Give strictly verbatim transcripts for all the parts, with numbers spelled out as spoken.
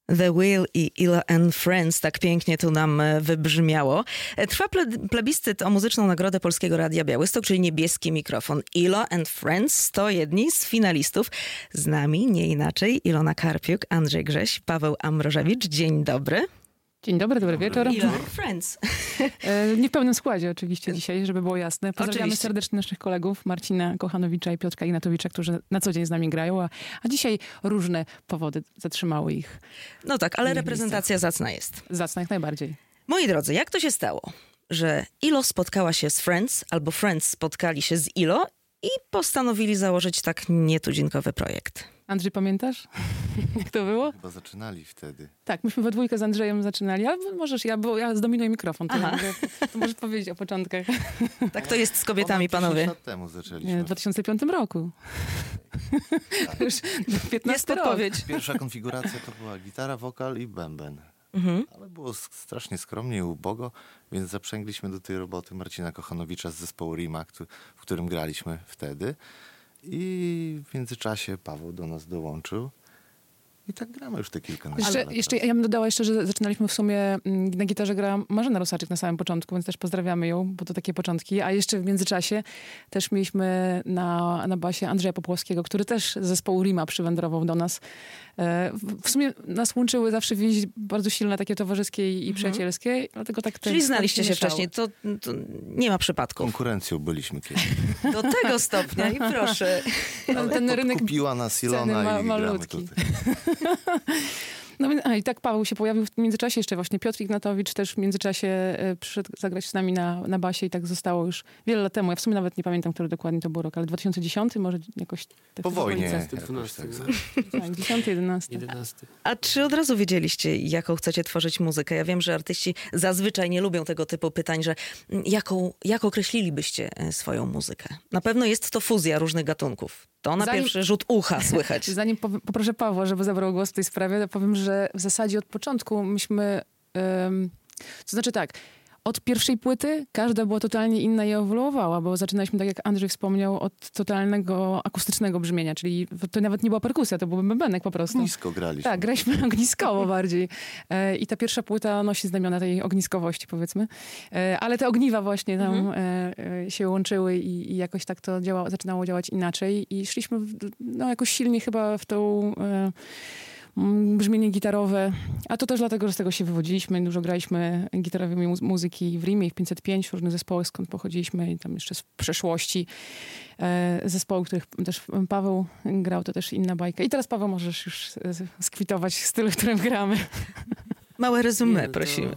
The Will i Ilo and Friends, tak pięknie tu nam wybrzmiało. Trwa ple- plebiscyt o muzyczną nagrodę Polskiego Radia Białystok, czyli niebieski mikrofon. Ilo and Friends to jedni z finalistów. Z nami nie inaczej Ilona Karpiuk, Andrzej Grześ, Paweł Ambrożewicz. Dzień dobry. Dzień dobry, dobry wieczór. Ilo and Friends. Nie w pełnym składzie oczywiście dzisiaj, żeby było jasne. Pozdrawiamy Oczywiście. serdecznie naszych kolegów Marcina Kochanowicza i Piotrka Ignatowicza, którzy na co dzień z nami grają, a, a dzisiaj różne powody zatrzymały ich. No tak, ale reprezentacja zacna jest. Zacna jak najbardziej. Moi drodzy, jak to się stało, że Ilo spotkała się z Friends, albo Friends spotkali się z Ilo i postanowili założyć tak nietuzinkowy projekt? Andrzej, pamiętasz, jak to było? Chyba zaczynali wtedy. Tak, myśmy we dwójkę z Andrzejem zaczynali, ale możesz, ja, bo ja zdominuję mikrofon, to, ja mogę, to możesz powiedzieć o początkach. Tak to jest z kobietami, Ponad panowie. dziesięć lat temu zaczęliśmy. Nie, w dwa tysiące piątym roku. Tak. Już piętnasty Jest rok. podpowiedź. Pierwsza konfiguracja to była gitara, wokal i bęben. Mhm. Ale było sk- strasznie skromnie i ubogo, więc zaprzęgliśmy do tej roboty Marcina Kochanowicza z zespołu Rima, któ- w którym graliśmy wtedy. I w międzyczasie Paweł do nas dołączył. I tak gramy już te kilkanaście Jeszcze, lat. jeszcze, ja bym dodała jeszcze, że zaczynaliśmy w sumie, mm, na gitarze gra Marzena Rosaczyk na samym początku, więc też pozdrawiamy ją, bo to takie początki. A jeszcze w międzyczasie też mieliśmy na, na basie Andrzeja Popłowskiego, który też z zespołu Rima przywędrował do nas. E, w, w sumie nas łączyły zawsze więzi bardzo silne, takie towarzyskie i, i przyjacielskie, dlatego tak te Czyli znaliście się mieszały. wcześniej, to, to nie ma przypadków. Konkurencją byliśmy kiedyś. Do tego stopnia i proszę. Ale ten rynek Kupiła nas Ilona ma- i gramy malutki. tutaj. No więc- a, i tak Paweł się pojawił w międzyczasie jeszcze właśnie. Piotr Ignatowicz też w międzyczasie e, przyszedł zagrać z nami na, na basie i tak zostało już wiele lat temu. Ja w sumie nawet nie pamiętam, który dokładnie to był rok, ale dwa tysiące dziesiąty może jakoś... Tak Po w wojnie. okolice. jakoś tak. Tak, dziesiąty, jedenasty. jedenasty. A czy od razu wiedzieliście, jaką chcecie tworzyć muzykę? Ja wiem, że artyści zazwyczaj nie lubią tego typu pytań, że mm, jaką, jak określilibyście e, swoją muzykę? Na pewno jest to fuzja różnych gatunków. To na Zanim- pierwszy rzut ucha słychać. Zanim pow- poproszę Pawła, żeby zabrał głos w tej sprawie, to powiem, że w zasadzie od początku myśmy... Um, to znaczy tak, od pierwszej płyty każda była totalnie inna i ewoluowała, bo zaczynaliśmy, tak jak Andrzej wspomniał, od totalnego akustycznego brzmienia, czyli to nawet nie była perkusja, to był bębenek po prostu. Nisko graliśmy. Tak, graliśmy ogniskowo bardziej. E, I ta pierwsza płyta nosi znamiona tej ogniskowości, powiedzmy. E, ale te ogniwa właśnie tam Mhm. e, e, się łączyły i, i jakoś tak to działa, zaczynało działać inaczej. I szliśmy w, no, jakoś silnie chyba w tą... E, mm, brzmienie gitarowe, a to też dlatego, że z tego się wywodziliśmy. Dużo graliśmy gitarowej mu- muzyki w Rimie i w pięćset pięć, w różnych zespołach, skąd pochodziliśmy i tam jeszcze z przeszłości. E, zespoły, których też Paweł grał, to też inna bajka. I teraz, Paweł, możesz już e, skwitować styl, w którym gramy. Małe resume, Nie, no to prosimy.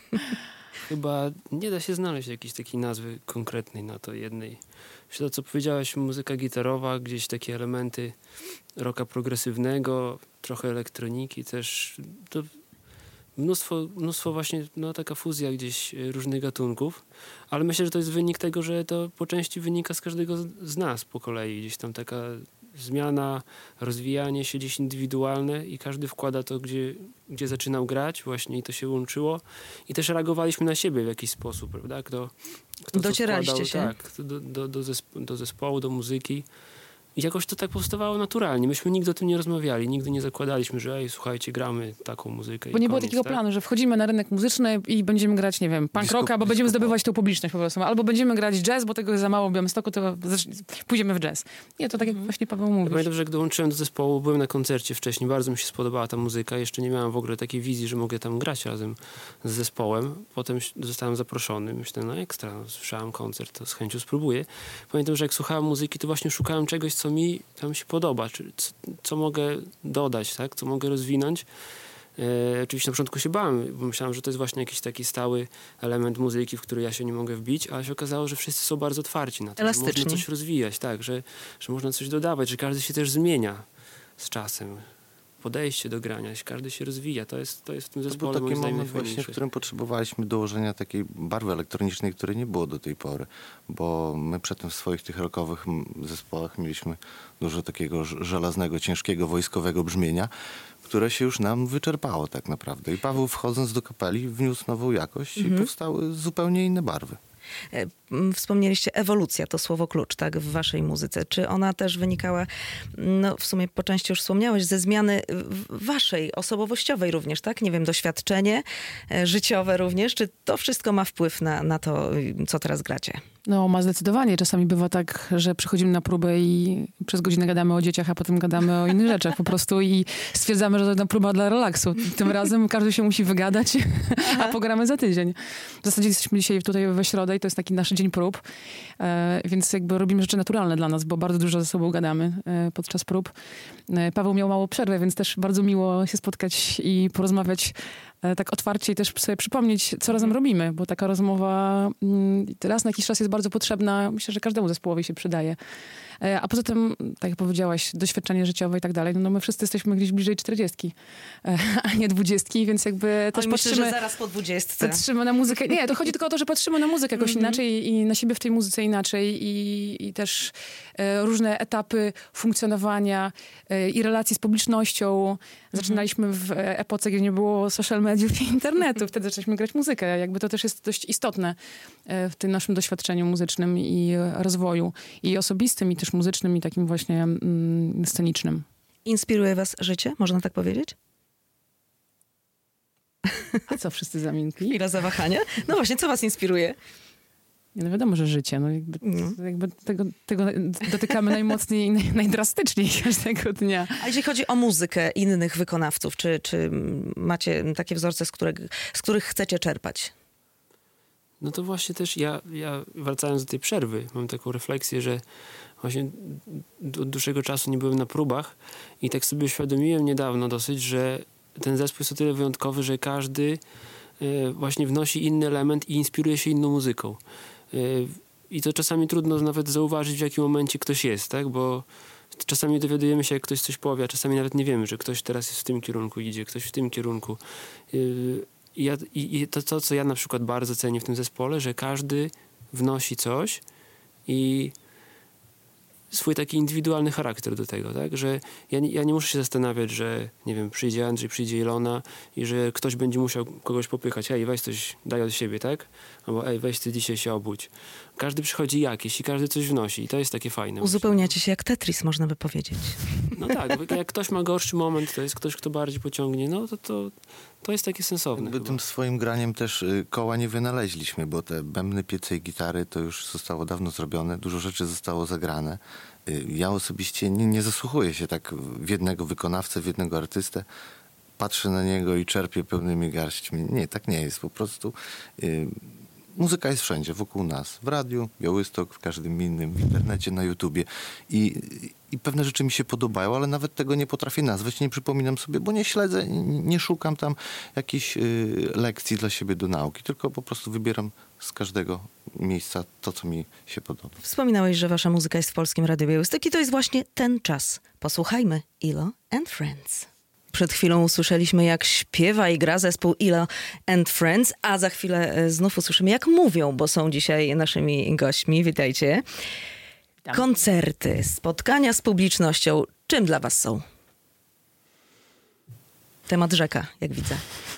Chyba nie da się znaleźć jakiejś takiej nazwy konkretnej na to jednej. Myślę, to co powiedziałaś, muzyka gitarowa, gdzieś takie elementy rocka progresywnego, trochę elektroniki też. To mnóstwo, mnóstwo właśnie, no taka fuzja gdzieś e, różnych gatunków, ale myślę, że to jest wynik tego, że to po części wynika z każdego z- z nas po kolei. Gdzieś tam taka zmiana, rozwijanie się gdzieś indywidualne i każdy wkłada to, gdzie, gdzie zaczynał grać właśnie i to się łączyło. I też reagowaliśmy na siebie w jakiś sposób, prawda? Kto, kto co Docieraliście wkładał, się? Tak, do, do, do, zespo- do zespołu, do muzyki. I jakoś to tak powstawało naturalnie. Myśmy nigdy o tym nie rozmawiali, nigdy nie zakładaliśmy, że ej, słuchajcie, gramy taką muzykę Bo i nie było koniec, takiego tak? planu, że wchodzimy na rynek muzyczny i będziemy grać, nie wiem, punk Disco- rocka, bo będziemy disco zdobywać tą publiczność po prostu. Albo będziemy grać jazz, bo tego jest za mało w Białymstoku, to zacz- pójdziemy w jazz. Nie, to tak jak właśnie Paweł Ja mówił. pamiętam, że jak dołączyłem do zespołu, byłem na koncercie wcześniej, bardzo mi się spodobała ta muzyka. Jeszcze nie miałem w ogóle takiej wizji, że mogę tam grać razem z zespołem. Potem zostałem zaproszony. Myślę, no ekstra, no, słyszałem koncert, to z chęcią spróbuję. Pamiętam, że jak słuchałem muzyki, to właśnie szukałem czegoś, co mi tam się podoba, czy co, co mogę dodać, tak? Co mogę rozwinąć. E, oczywiście na początku się bałem, bo myślałem, że to jest właśnie jakiś taki stały element muzyki, w który ja się nie mogę wbić, ale się okazało, że wszyscy są bardzo otwarci na to, że Elastyczni. można coś rozwijać, tak, że, że można coś dodawać, że każdy się też zmienia z czasem. Podejście do grania, że każdy się rozwija. To jest, to jest w tym To był zespole taki moim zdaniem moment właśnie, w najfajniejsze. którym potrzebowaliśmy dołożenia takiej barwy elektronicznej, której nie było do tej pory. Bo my przedtem w swoich tych rockowych m, zespołach mieliśmy dużo takiego ż- żelaznego, ciężkiego, wojskowego brzmienia, które się już nam wyczerpało tak naprawdę. I Paweł, wchodząc do kapeli, wniósł nową jakość i powstały zupełnie inne barwy. Wspomnieliście ewolucja, to słowo klucz, tak, w waszej muzyce. Czy ona też wynikała, no w sumie po części już wspomniałeś, ze zmiany waszej, osobowościowej również, tak? Nie wiem, doświadczenie życiowe również. Czy to wszystko ma wpływ na, na to, co teraz gracie? No, ma zdecydowanie. Czasami bywa tak, że przychodzimy na próbę i przez godzinę gadamy o dzieciach, a potem gadamy o innych rzeczach po prostu i stwierdzamy, że to jedna próba dla relaksu. Tym razem każdy się musi wygadać, a pogramy za tydzień. W zasadzie jesteśmy dzisiaj tutaj we środę i to jest taki nasz dzień prób, e, więc jakby robimy rzeczy naturalne dla nas, bo bardzo dużo ze sobą gadamy e, podczas prób. E, Paweł miał mało przerwę, więc też bardzo miło się spotkać i porozmawiać e, tak otwarcie i też sobie przypomnieć, co razem robimy, bo taka rozmowa m, raz na jakiś czas jest bardzo potrzebna. Myślę, że każdemu zespołowi się przydaje. E, a poza tym, tak jak powiedziałaś, doświadczenie życiowe i tak dalej, no, no my wszyscy jesteśmy gdzieś bliżej czterdziestki, e, a nie dwudziestki, więc jakby też Oj, patrzymy... myślę, że zaraz po dwudziestce. Patrzymy na muzykę. Nie, to chodzi tylko o to, że patrzymy na muzykę jakoś Mm-hmm. inaczej i na siebie w tej muzyce inaczej i, i też e, różne etapy funkcjonowania e, i relacji z publicznością. Zaczynaliśmy w epoce, gdzie nie było social mediów i internetu. Wtedy zaczęliśmy grać muzykę. Jakby to też jest dość istotne e, w tym naszym doświadczeniu muzycznym i rozwoju. I osobistym, i też muzycznym, i takim właśnie mm, scenicznym. Inspiruje was życie, można tak powiedzieć? A co wszyscy zamilkli? Chwila zawahania. No właśnie, co was inspiruje? Nie, no wiadomo, że życie. No jakby, No. jakby tego, tego dotykamy najmocniej i naj, najdrastyczniej każdego dnia. A jeśli chodzi o muzykę innych wykonawców, czy, czy macie takie wzorce, z, których, z których chcecie czerpać? No to właśnie też ja, ja, wracając do tej przerwy, mam taką refleksję, że właśnie od dłuższego czasu nie byłem na próbach i tak sobie uświadomiłem niedawno dosyć, że ten zespół jest o tyle wyjątkowy, że każdy y, właśnie wnosi inny element i inspiruje się inną muzyką. Y, I to czasami trudno nawet zauważyć, w jakim momencie ktoś jest, tak? Bo czasami dowiadujemy się, jak ktoś coś powie, a czasami nawet nie wiemy, że ktoś teraz jest w tym kierunku, idzie, ktoś w tym kierunku. Y, I, ja, i to, to, co ja na przykład bardzo cenię w tym zespole, że każdy wnosi coś i swój taki indywidualny charakter do tego, tak? Że ja nie, ja nie muszę się zastanawiać, że nie wiem, przyjdzie Andrzej, przyjdzie Ilona i że ktoś będzie musiał kogoś popychać. Ej, weź coś, daj od siebie, tak? Albo ej, weź ty dzisiaj się obudź. Każdy przychodzi jakiś i każdy coś wnosi i to jest takie fajne. Uzupełniacie się jak Tetris, można by powiedzieć. No tak, jak ktoś ma gorszy moment, to jest ktoś, kto bardziej pociągnie, no to to, to jest takie sensowne. Jakby tym swoim graniem też y, koła nie wynaleźliśmy, bo te bębny, piece i gitary to już zostało dawno zrobione, dużo rzeczy zostało zagrane. Y, ja osobiście nie, nie zasłuchuję się tak w jednego wykonawcę, w jednego artystę. Patrzę na niego i czerpię pełnymi garściami. Nie, tak nie jest. Po prostu y, muzyka jest wszędzie, wokół nas. W radiu, Białystok, w każdym innym, w internecie, na YouTubie. I, I pewne rzeczy mi się podobają, ale nawet tego nie potrafię nazwać, nie przypominam sobie, bo nie śledzę, nie szukam tam jakichś y, lekcji dla siebie do nauki, tylko po prostu wybieram z każdego miejsca to, co mi się podoba. Wspominałeś, że wasza muzyka jest w Polskim Radiu Białystok i to jest właśnie ten czas. Posłuchajmy Ilo and Friends. Przed chwilą usłyszeliśmy, jak śpiewa i gra zespół Ilo and Friends, a za chwilę znów usłyszymy, jak mówią, bo są dzisiaj naszymi gośćmi. Witajcie. Koncerty, spotkania z publicznością. Czym dla was są? Temat rzeka, jak widzę.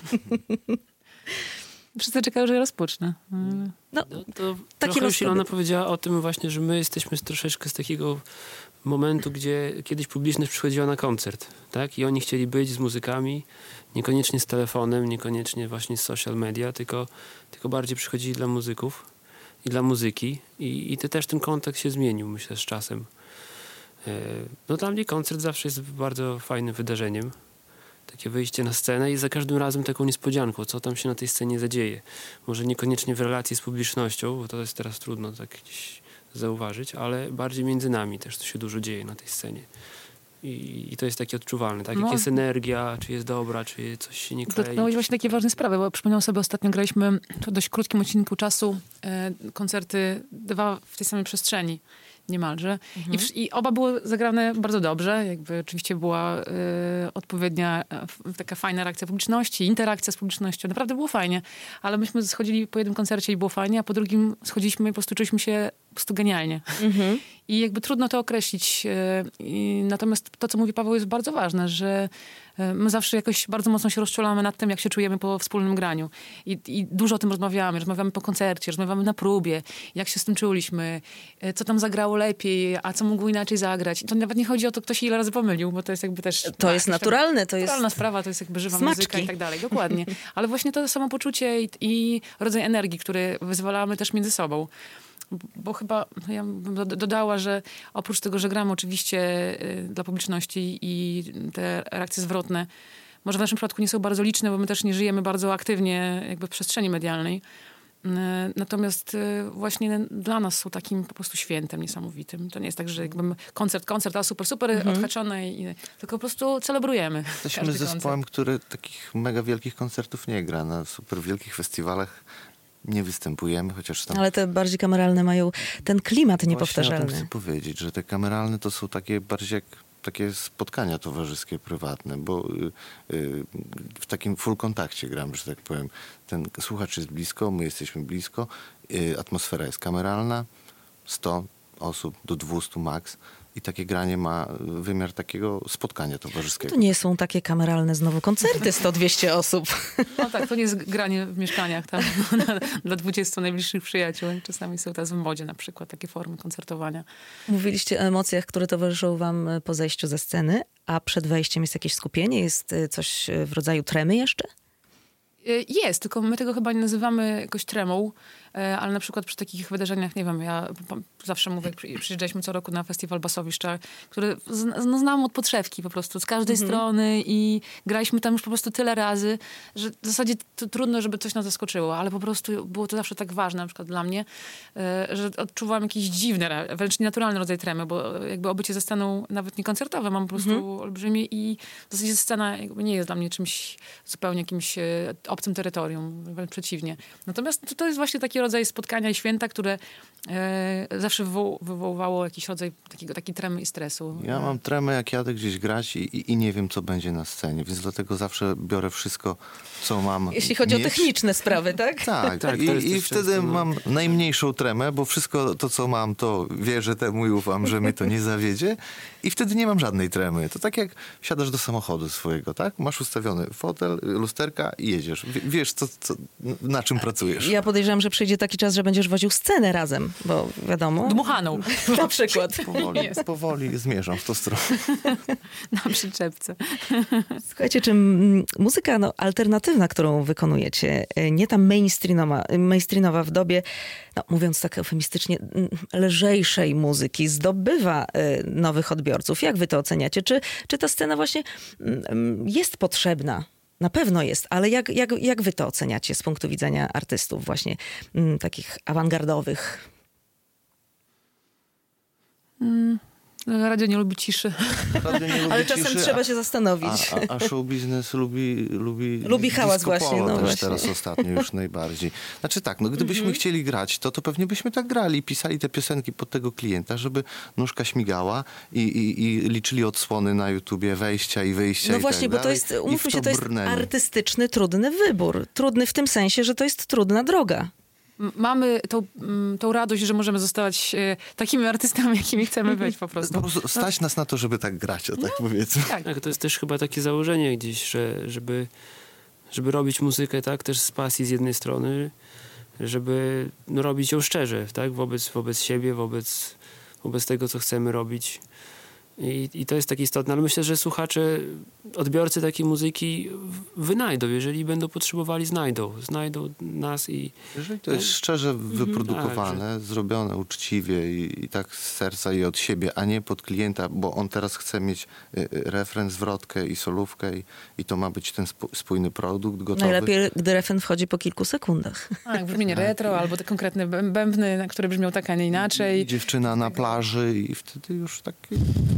Wszyscy czekają, że ja rozpocznę. No, No, to taki trochę już Ilona rozkład. powiedziała o tym właśnie, że my jesteśmy z troszeczkę z takiego momentu, gdzie kiedyś publiczność przychodziła na koncert, tak? I oni chcieli być z muzykami, niekoniecznie z telefonem, niekoniecznie właśnie z social media, tylko, tylko bardziej przychodzili dla muzyków i dla muzyki. I, i to też ten kontakt się zmienił, myślę, z czasem. No dla mnie koncert zawsze jest bardzo fajnym wydarzeniem. Takie wyjście na scenę i za każdym razem taką niespodzianką, co tam się na tej scenie zadzieje. Może niekoniecznie w relacji z publicznością, bo to jest teraz trudno tak gdzieś zauważyć, ale bardziej między nami też to się dużo dzieje na tej scenie. I, i to jest takie odczuwalne, tak? Jak No. jest energia, czy jest dobra, czy coś się nie klei. Dotknąłeś właśnie takie ważne sprawy, bo przypomniałam sobie, ostatnio graliśmy w dość krótkim odcinku czasu e, koncerty dwa w tej samej przestrzeni niemalże. Mhm. I, w, I oba były zagrane bardzo dobrze. Jakby oczywiście była e, odpowiednia, e, taka fajna reakcja publiczności, interakcja z publicznością. Naprawdę było fajnie. Ale myśmy schodzili po jednym koncercie i było fajnie, a po drugim schodziliśmy i po prostu czuliśmy się prostu genialnie. Mhm. I jakby trudno to określić. I natomiast to, co mówi Paweł, jest bardzo ważne, że my zawsze jakoś bardzo mocno się rozczulamy nad tym, jak się czujemy po wspólnym graniu. I, i dużo o tym rozmawiamy. Rozmawiamy po koncercie, rozmawiamy na próbie, jak się z tym czuliśmy, co tam zagrało lepiej, a co mógł inaczej zagrać. I to nawet nie chodzi o to, kto się ile razy pomylił, bo to jest jakby też... To jest naturalne, to jest... Naturalna sprawa, to jest jakby żywa smaczki. muzyka i tak dalej. Dokładnie. Ale właśnie to samopoczucie i, i rodzaj energii, który wyzwalamy też między sobą. Bo chyba ja bym dodała, że oprócz tego, że gramy oczywiście dla publiczności i te reakcje zwrotne, może w naszym przypadku nie są bardzo liczne, bo my też nie żyjemy bardzo aktywnie jakby w przestrzeni medialnej. Natomiast właśnie dla nas są takim po prostu świętem niesamowitym. To nie jest tak, że jakby koncert, koncert, a super, super, mhm. odhaczone, i, tylko po prostu celebrujemy. Jesteśmy zespołem, koncert. który takich mega wielkich koncertów nie gra. Na super wielkich festiwalach nie występujemy, chociaż tam... Ale te bardziej kameralne mają ten klimat niepowtarzalny. Właśnie o tym chcę powiedzieć, że te kameralne to są takie bardziej jak takie spotkania towarzyskie, prywatne, bo y, y, w takim full kontakcie gram, że tak powiem. Ten słuchacz jest blisko, my jesteśmy blisko, y, atmosfera jest kameralna, sto osób do dwustu max. I takie granie ma wymiar takiego spotkania towarzyskiego. To nie są takie kameralne znowu koncerty, sto dwieście osób. No tak, to nie jest granie w mieszkaniach tam dla dwudziestu najbliższych przyjaciół. Czasami są teraz w modzie na przykład takie formy koncertowania. Mówiliście o emocjach, które towarzyszą wam po zejściu ze sceny, a przed wejściem jest jakieś skupienie? Jest coś w rodzaju tremy jeszcze? Jest, tylko my tego chyba nie nazywamy jakoś tremą, ale na przykład przy takich wydarzeniach, nie wiem, ja zawsze mówię, jak przyjeżdżaliśmy co roku na festiwal Basowiszcza, który no, znam od podszewki po prostu, z każdej mhm. strony i graliśmy tam już po prostu tyle razy, że w zasadzie to trudno, żeby coś nas zaskoczyło, ale po prostu było to zawsze tak ważne, na przykład dla mnie, że odczuwałam jakiś dziwny, wręcz nienaturalny rodzaj tremy, bo jakby obycie ze sceną nawet nie koncertowe mam po prostu mhm. olbrzymie i w zasadzie scena jakby nie jest dla mnie czymś zupełnie jakimś obcym terytorium, wręcz przeciwnie. Natomiast to jest właśnie taki rodzaj spotkania i święta, które e, zawsze wywoł, wywoływało jakiś rodzaj takiego, takiej tremy i stresu. Ja mam tremę, jak jadę gdzieś grać i, i, i nie wiem, co będzie na scenie, więc dlatego zawsze biorę wszystko, co mam. Jeśli chodzi mieć. o techniczne sprawy, tak? Tak, tak i, i wtedy często, no. mam najmniejszą tremę, bo wszystko to, co mam, to wierzę temu i ufam, że mnie to nie zawiedzie i wtedy nie mam żadnej tremy. To tak jak wsiadasz do samochodu swojego, tak? Masz ustawiony fotel, lusterka i jedziesz. W, wiesz, co, co, na czym pracujesz. Ja podejrzewam, że przyjdzie taki czas, że będziesz woził scenę razem, bo wiadomo. Dmuchaną. Na przykład. Powoli, powoli zmierzam w tą stronę. Na przyczepce. Słuchajcie, czy muzyka no, alternatywna, którą wykonujecie, nie ta mainstreamowa, mainstreamowa w dobie, no, mówiąc tak eufemistycznie, lżejszej muzyki, zdobywa nowych odbiorców. Jak wy to oceniacie? Czy, czy ta scena właśnie jest potrzebna? Na pewno jest, ale jak, jak, jak wy to oceniacie z punktu widzenia artystów właśnie m, takich awangardowych? Mm. Radio nie lubi ciszy. Radio nie lubi ale czasem ciszy, trzeba się zastanowić. A, a, a show biznes lubi lubi, lubi hałas właśnie. No też właśnie. teraz ostatnio już najbardziej. Znaczy tak, no gdybyśmy mm-hmm. chcieli grać, to, to pewnie byśmy tak grali. Pisali te piosenki pod tego klienta, żeby nóżka śmigała i, i, i liczyli odsłony na YouTubie, wejścia i wyjścia. No i właśnie, tak bo to jest, umówmy się, to jest brnęli. artystyczny, trudny wybór. Trudny w tym sensie, że to jest trudna droga. Mamy tą, tą radość, że możemy zostawać e, takimi artystami, jakimi chcemy być po prostu. Po prostu stać nas na to, żeby tak grać, o tak no, powiedzmy. Tak. tak, to jest też chyba takie założenie gdzieś, że żeby, żeby robić muzykę tak też z pasji z jednej strony, żeby no, robić ją szczerze, tak, wobec, wobec siebie, wobec, wobec tego, co chcemy robić. I, I to jest takie istotne, ale myślę, że słuchacze, odbiorcy takiej muzyki wynajdą, jeżeli będą potrzebowali, znajdą. Znajdą nas i... Jeżeli to jest szczerze wyprodukowane, tak, że... zrobione uczciwie i, i tak z serca i od siebie, a nie pod klienta, bo on teraz chce mieć y, refren, zwrotkę i solówkę i, i to ma być ten spójny produkt gotowy. Najlepiej, gdy refren wchodzi po kilku sekundach. Tak, brzmienie retro, albo te konkretne bębny, które brzmią tak, a nie inaczej. I dziewczyna na plaży i wtedy już taki...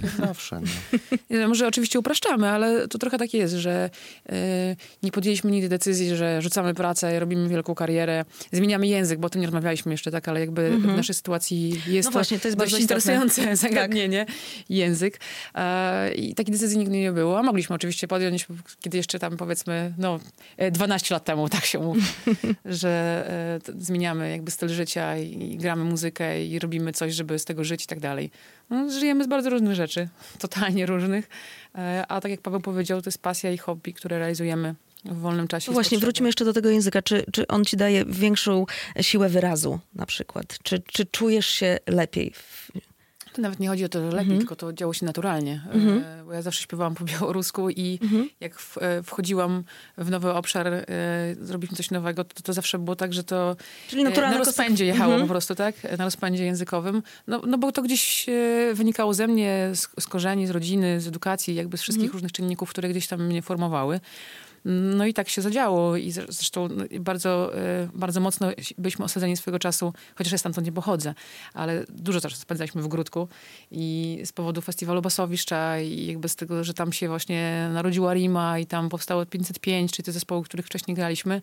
Zawsze, no. Może oczywiście upraszczamy, ale to trochę tak jest, że y, nie podjęliśmy nigdy decyzji, że rzucamy pracę, robimy wielką karierę, zmieniamy język, bo o tym nie rozmawialiśmy jeszcze, tak, ale jakby mm-hmm. w naszej sytuacji jest no to właśnie, to jest dość bardzo interesujące istotne. zagadnienie, tak. język. E, I takiej decyzji nigdy nie było. A mogliśmy oczywiście podjąć, kiedy jeszcze tam powiedzmy, no dwanaście lat temu, tak się mówi, że e, zmieniamy jakby styl życia i, i gramy muzykę i robimy coś, żeby z tego żyć i tak dalej. No, żyjemy z bardzo różnych rzeczy, totalnie różnych, e, a tak jak Paweł powiedział, to jest pasja i hobby, które realizujemy w wolnym czasie. No właśnie, wróćmy jeszcze do tego języka. Czy, czy on ci daje większą siłę wyrazu na przykład? Czy, czy czujesz się lepiej? W... To nawet nie chodzi o to, że lepiej, mm-hmm. tylko to działo się naturalnie. Mm-hmm. E, bo ja zawsze śpiewałam po białorusku i mm-hmm. jak w, e, wchodziłam w nowy obszar, e, zrobiliśmy coś nowego, to, to zawsze było tak, że to Czyli e, na rozpędzie kos... jechało mm-hmm. po prostu, tak? Na rozpędzie językowym. No, no bo to gdzieś e, wynikało ze mnie, z, z korzeni, z rodziny, z edukacji, jakby z wszystkich mm-hmm. różnych czynników, które gdzieś tam mnie formowały. No i tak się zadziało i zresztą bardzo, bardzo mocno byliśmy osadzeni swego czasu, chociaż ja stamtąd nie pochodzę, ale dużo czasu spędzaliśmy w Gródku i z powodu festiwalu Basowiszcza i jakby z tego, że tam się właśnie narodziła Rima i tam powstało pięćset pięć, czyli te zespoły, których wcześniej graliśmy.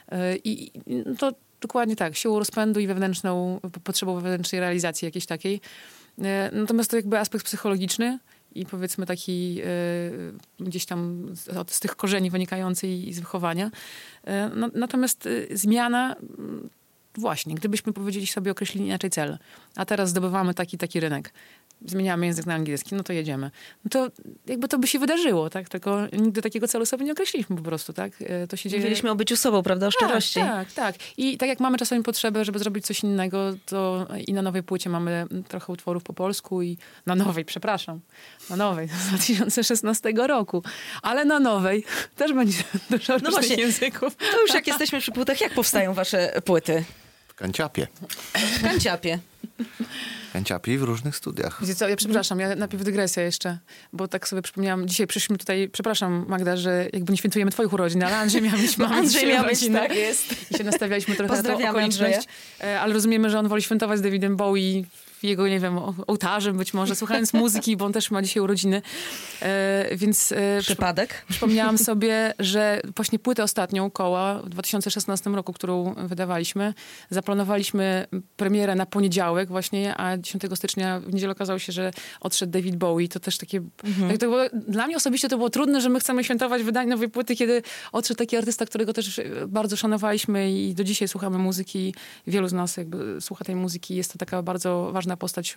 I to dokładnie tak, siłą rozpędu i wewnętrzną, potrzebą wewnętrznej realizacji jakiejś takiej. Natomiast to jakby aspekt psychologiczny, i powiedzmy taki y, gdzieś tam z, z tych korzeni wynikający i z wychowania. Y, no, natomiast y, zmiana, y, właśnie, gdybyśmy powiedzieli sobie, określili inaczej cel, a teraz zdobywamy taki, taki rynek, zmieniamy język na angielski, no to jedziemy. No to jakby to by się wydarzyło, tak? Tylko nigdy takiego celu sobie nie określiliśmy po prostu, tak? To się dzieje... Mówiliśmy o byciu sobą, prawda? O szczerości. Tak, tak, tak. I tak jak mamy czasami potrzebę, żeby zrobić coś innego, to i na nowej płycie mamy trochę utworów po polsku i na nowej, przepraszam, na nowej, z dwa tysiące szesnastego roku, ale na nowej też będzie dużo no różnych właśnie, języków. To już jak jesteśmy przy płytach, jak powstają wasze płyty? W kanciapie. W kanciapie. Kanciapie i w różnych studiach. Wiecie co, ja przepraszam, ja najpierw dygresję jeszcze, bo tak sobie przypomniałam, dzisiaj przyszliśmy tutaj, przepraszam Magda, że jakby nie świętujemy twoich urodzin, ale Andrzej miał mieć, mamy Andrzej miał mieć, urodziny. tak jest. I się nastawialiśmy trochę na tę okoliczność, Andrzeja. Ale rozumiemy, że on woli świętować z Davidem Bowie w jego, nie wiem, ołtarzem być może, słuchając muzyki, bo on też ma dzisiaj urodziny. E, więc e, Przypadek? Przypomniałam sobie, że właśnie płytę ostatnią Koła w dwa tysiące szesnastym roku, którą wydawaliśmy, zaplanowaliśmy premierę na poniedziałek właśnie, a dziesiątego stycznia w niedzielę okazało się, że odszedł David Bowie. To też takie... Mhm. Tak, to było, dla mnie osobiście to było trudne, że my chcemy świętować wydanie nowej płyty, kiedy odszedł taki artysta, którego też bardzo szanowaliśmy i do dzisiaj słuchamy muzyki. Wielu z nas jakby słucha tej muzyki. Jest to taka bardzo ważna postać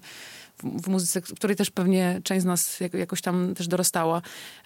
w, w muzyce, której też pewnie część z nas jakoś tam też dorastała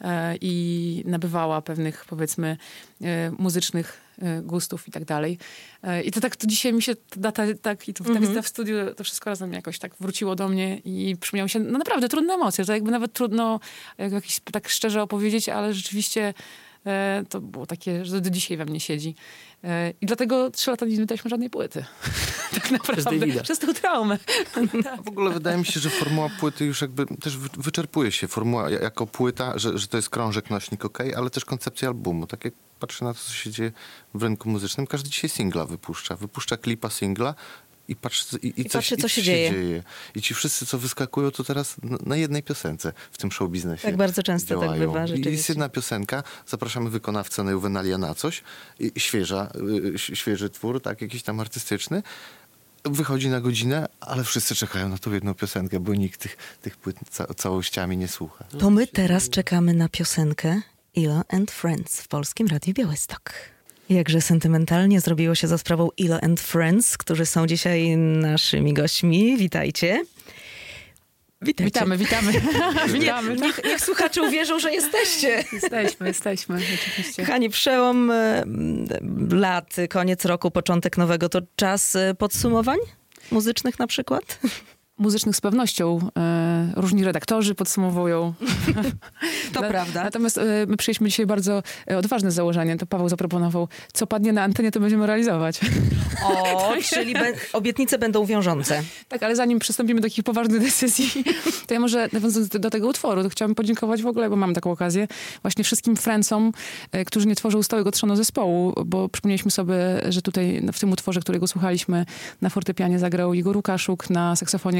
i nabywała pewnych, powiedzmy, muzycznych gustów i tak dalej. I to tak, to dzisiaj mi się ta data, tak, i to ta wizyta w studiu, to wszystko razem jakoś tak wróciło do mnie i przypomniały się, no naprawdę trudne emocje, że jakby nawet trudno jakiś tak szczerze opowiedzieć, ale rzeczywiście to było takie, że do dzisiaj we mnie siedzi. I dlatego trzy lata nie wydaliśmy żadnej płyty. Tak naprawdę. Przez, Przez tę traumę. Tak. W ogóle wydaje mi się, że formuła płyty już jakby też wyczerpuje się. Formuła jako płyta, że, że to jest krążek, nośnik, okej, okay, ale też koncepcja albumu. Tak jak patrzę na to, co się dzieje w rynku muzycznym, każdy dzisiaj singla wypuszcza. Wypuszcza klipa singla, I, patrz, i, i, I coś, patrzy, co i się dzieje. dzieje. I ci wszyscy, co wyskakują, to teraz na jednej piosence w tym show biznesie Tak bardzo często działają. tak bywa, rzeczywiście. I jest jedna piosenka, zapraszamy wykonawcę na Juvenalia na coś, i świeża, y, świeży twór, tak, jakiś tam artystyczny, wychodzi na godzinę, ale wszyscy czekają na tą jedną piosenkę, bo nikt tych, tych płyt ca- całościami nie słucha. To my teraz czekamy na piosenkę Ilo and Friends w Polskim Radiu Białystok. Jakże sentymentalnie zrobiło się za sprawą Ilo and Friends, którzy są dzisiaj naszymi gośćmi. Witajcie. Witajcie. Witamy, witamy. witamy. Niech, niech słuchacze uwierzą, że jesteście. Jesteśmy, jesteśmy, rzeczywiście. Kochani, przełom lat, koniec roku, początek nowego, to czas podsumowań muzycznych na przykład? Muzycznych z pewnością. E, różni redaktorzy podsumowują. To Na, prawda. Natomiast e, my przyjęliśmy dzisiaj bardzo e, odważne założenie. To Paweł zaproponował, co padnie na antenie, to będziemy realizować. O, czyli be- obietnice będą wiążące. Tak, ale zanim przystąpimy do takich poważnych decyzji, to ja może nawiązując do, do tego utworu, to chciałabym podziękować w ogóle, bo mam taką okazję, właśnie wszystkim friendsom, e, którzy nie tworzą stałego trzonu zespołu, bo przypomnieliśmy sobie, że tutaj w tym utworze, którego słuchaliśmy, na fortepianie zagrał Igor Łukaszuk, na saksofonie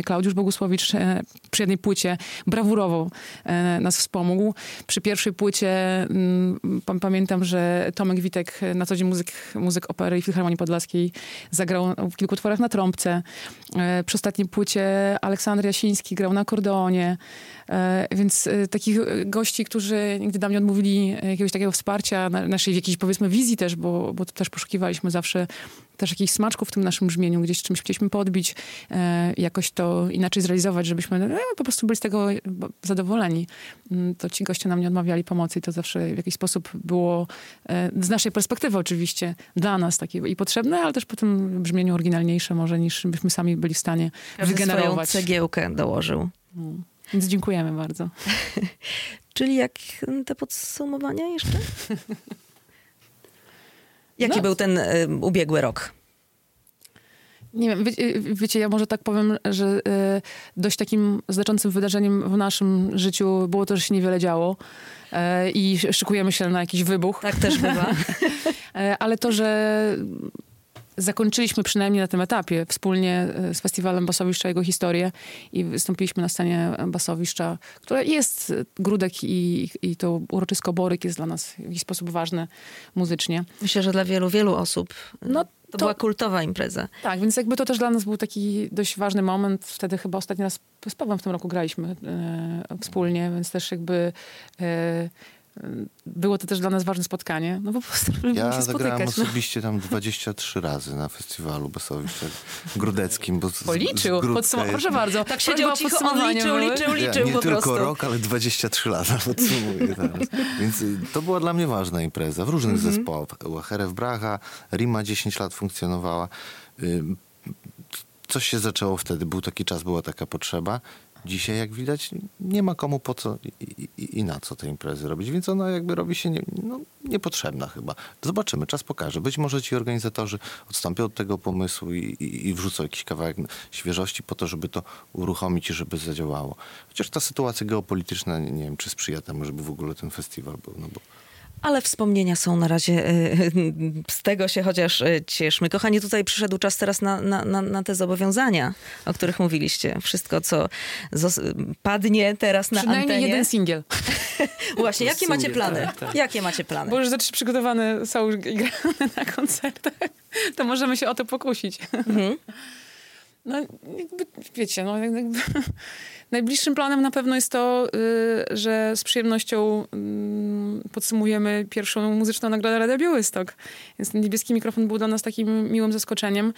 Klaudiusz Bogusłowicz e, przy jednej płycie brawurowo e, nas wspomógł. Przy pierwszej płycie m, pamiętam, że Tomek Witek, na co dzień muzyk, muzyk opery i Filharmonii Podlaskiej, zagrał w kilku utworach na trąbce. E, przy ostatniej płycie Aleksander Jasiński grał na akordeonie. E, więc e, takich gości, którzy nigdy nam nie odmówili jakiegoś takiego wsparcia, na, naszej jakiejś, powiedzmy, wizji też, bo, bo też poszukiwaliśmy zawsze też jakichś smaczków w tym naszym brzmieniu, gdzieś czymś chcieliśmy podbić, e, jakoś to inaczej zrealizować, żebyśmy e, po prostu byli z tego zadowoleni. To ci goście nam nie odmawiali pomocy i to zawsze w jakiś sposób było e, z naszej perspektywy oczywiście dla nas takie i potrzebne, ale też po tym brzmieniu oryginalniejsze może niż byśmy sami byli w stanie Każdy wygenerować. swoją cegiełkę dołożył. Hmm. Więc dziękujemy bardzo. Czyli jak te podsumowania jeszcze? Jaki No. był ten y, ubiegły rok? Nie wiem, wiecie, wiecie, ja może tak powiem, że y, dość takim znaczącym wydarzeniem w naszym życiu było to, że się niewiele działo y, i szykujemy się na jakiś wybuch. Tak też bywa. y, ale to, że zakończyliśmy przynajmniej na tym etapie wspólnie z Festiwalem Basowiszcza jego historię i wystąpiliśmy na scenie Basowiszcza, które jest Grudek i, i to uroczysko Boryk jest dla nas w jakiś sposób ważne muzycznie. Myślę, że dla wielu, wielu osób No, to, to była kultowa impreza. Tak, więc jakby to też dla nas był taki dość ważny moment. Wtedy chyba ostatni raz z Pawłem w tym roku graliśmy e, wspólnie, więc też jakby e, było to też dla nas ważne spotkanie. No bo po prostu Ja się zagrałem spotykać. No. osobiście tam dwadzieścia trzy razy na festiwalu Basowiszcza Grudeckim. Bo z, Policzył, z Grudka podsum- jest- proszę bardzo. Tak siedział Prośba o cicho, on podsumowanie liczył, były. liczył, liczył Ja, nie po tylko prostu. rok, ale dwadzieścia trzy lata podsumuję teraz. Więc y, to była dla mnie ważna impreza w różnych Mhm. zespołach. Heref Bracha, Rima dziesięć lat funkcjonowała. Y, coś się zaczęło wtedy, był taki czas, była taka potrzeba. Dzisiaj, jak widać, nie ma komu po co i, i, i na co te imprezy robić, więc ona jakby robi się nie, no, niepotrzebna chyba. Zobaczymy, czas pokaże. Być może ci organizatorzy odstąpią od tego pomysłu i, i, i wrzucą jakiś kawałek świeżości po to, żeby to uruchomić i żeby zadziałało. Chociaż ta sytuacja geopolityczna, nie, nie wiem, czy sprzyja temu, żeby w ogóle ten festiwal był, no bo Ale wspomnienia są na razie, y, z tego się chociaż y, cieszmy. Kochani, tutaj przyszedł czas teraz na, na, na, na te zobowiązania, o których mówiliście. Wszystko, co zos- padnie teraz na Przynajmniej antenie. jeden singiel. Właśnie, jakie macie Singiel, plany? tak, tak. Jakie macie plany? Bo już rzeczy przygotowane są już i grane na koncertach. To możemy się o to pokusić. Mhm. No, jakby, wiecie, no, jakby, najbliższym planem na pewno jest to, y, że z przyjemnością y, podsumujemy pierwszą muzyczną nagrodę Radia Białystok. Więc ten niebieski mikrofon był dla nas takim miłym zaskoczeniem.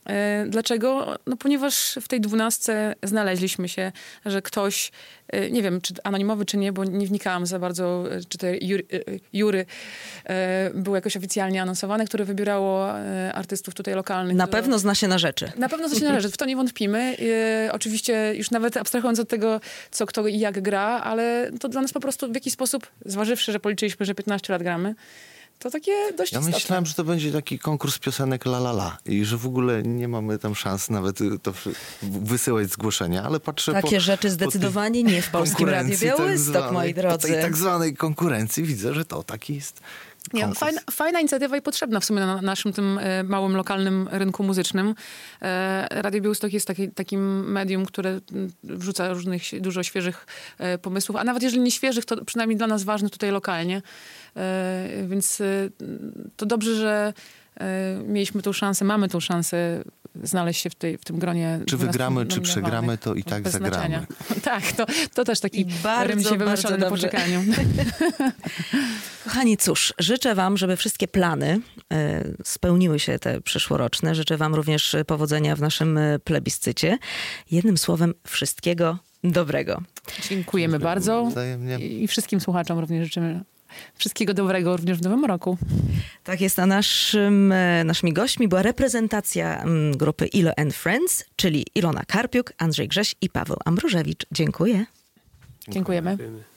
Y, dlaczego? No, ponieważ w tej dwunastce znaleźliśmy się, że ktoś, y, nie wiem, czy anonimowy, czy nie, bo nie wnikałam za bardzo, y, czy te jury, y, jury y, były jakoś oficjalnie anonsowane, które wybierało y, artystów tutaj lokalnych. Na do- pewno zna się na rzeczy. na pewno to się należy, w to nie wątpimy. Yy, oczywiście już nawet abstrahując od tego, co kto i jak gra, ale to dla nas po prostu w jakiś sposób, zważywszy, że policzyliśmy, że piętnaście lat gramy, to takie dość ja istotne. myślałem, że to będzie taki konkurs piosenek la la la i że w ogóle nie mamy tam szans nawet y, to wszy- wysyłać zgłoszenia, ale patrzę po... Takie rzeczy zdecydowanie nie w Polskim Radiu konkurencji tak Białystok, zwanej- moi po drodzy. tej tak zwanej konkurencji widzę, że to taki jest Nie, konkurs. fajna, fajna inicjatywa i potrzebna w sumie na naszym tym e, małym, lokalnym rynku muzycznym. E, Radio Białystok jest taki, takim medium, które m, wrzuca różnych, dużo świeżych e, pomysłów, a nawet jeżeli nie świeżych, to przynajmniej dla nas ważnych tutaj lokalnie. E, więc e, to dobrze, że e, mieliśmy tą szansę, mamy tą szansę znaleźć się w, tej, w tym gronie. Czy dwunastu wygramy, czy nominowanych. przegramy, to i tak Bez zagramy. znaczenia. Tak, to, to też taki I bardzo, rym się bardzo wymyślony na dobrze. poczekaniu. Kochani, cóż, życzę wam, żeby wszystkie plany e, spełniły się te przyszłoroczne. Życzę wam również powodzenia w naszym e, plebiscycie. Jednym słowem, wszystkiego dobrego. Dziękujemy bardzo. Wzajemnie. I wszystkim słuchaczom również życzymy wszystkiego dobrego również w nowym roku. Tak jest, a naszym, e, naszymi gośćmi była reprezentacja mm, grupy Ilo and Friends, czyli Ilona Karpiuk, Andrzej Grześ i Paweł Ambrożewicz. Dziękuję. Dziękujemy. Dziękujemy.